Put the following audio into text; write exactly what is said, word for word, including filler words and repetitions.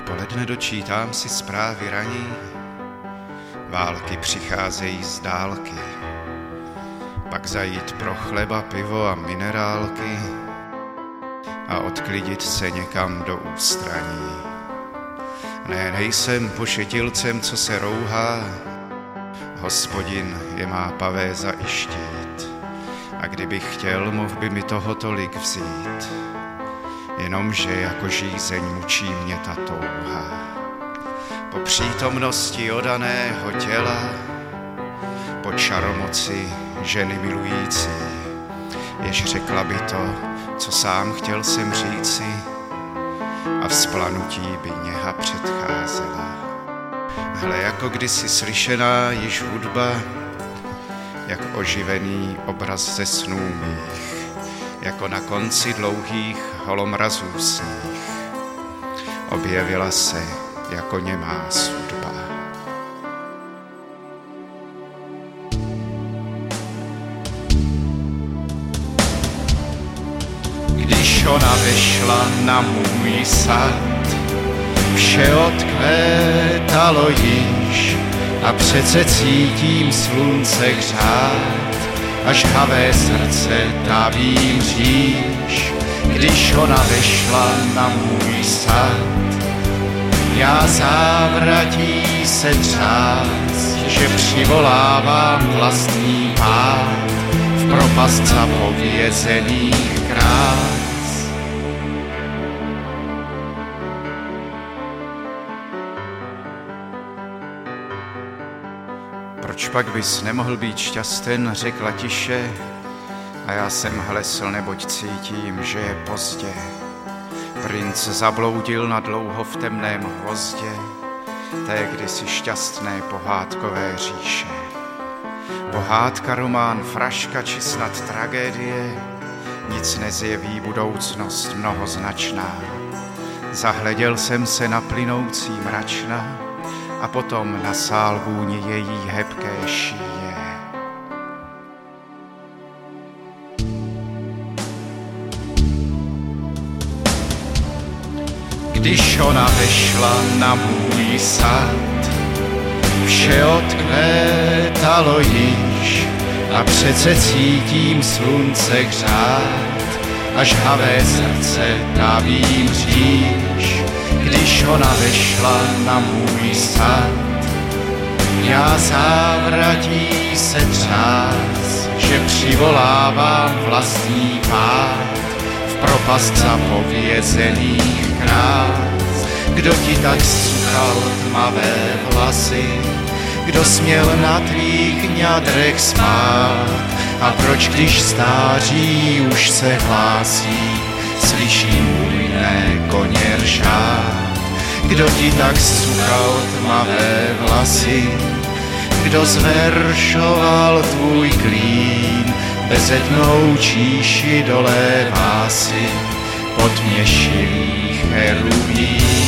Odpoledne dočítám si zprávy raní, války přicházejí z dálky, pak zajít pro chleba, pivo a minerálky a odklidit se někam do ústraní. Ne, nejsem pošetilcem, co se rouhá, Hospodin je má pavéza i štít, a kdybych chtěl, mohl by mi toho tolik vzít, jenomže jako žízeň mučí mě ta touha. Po přítomnosti odaného těla, po čaromoci ženy milující, jež řekla by to, co sám chtěl jsem říci, a vzplanutí by něha předcházela. Hle, jako kdysi slyšená již hudba, jak oživený obraz ze snů mých, jako na konci dlouhých holomrazů sních, objevila se jako němá sudba. Když ona vešla na můj sad, vše odkvétalo již a přece cítím slunce hřát a žhavé srdce táví říš. Když ona vešla na můj sad, já závratí se třás, že přivolávám vlastní pád v propast zapovězených krás. Proč pak bys nemohl být šťasten, řekla tiše, a já jsem hlesl, neboť cítím, že je pozdě. Princ zabloudil na dlouho v temném hvozdě té kdysi šťastné pohádkové říše. Pohádka, román, fraška či snad tragédie, nic nezjeví budoucnost mnohoznačná. Zahleděl jsem se na plynoucí mračna a potom na sál vůni její hebké šíje. Když ona vešla na můj sad, vše odkvétalo již a přece cítím slunce hřát a žhavé srdce táví říš. Když ona vešla na můj sad, já závratí se třás, že přivolávám vlastní pád v propast zapovězených krás. Kdo ti tak suchal tmavé vlasy, kdo směl na tvých ňadrech spát, a proč, když stáří už se hlásí, slyším bujné koně ršát. Kdo ti tak suchal tmavé vlasy, kdo zveršoval tvůj klín, bezetnou číši dolévá si pod měšilých cherubín.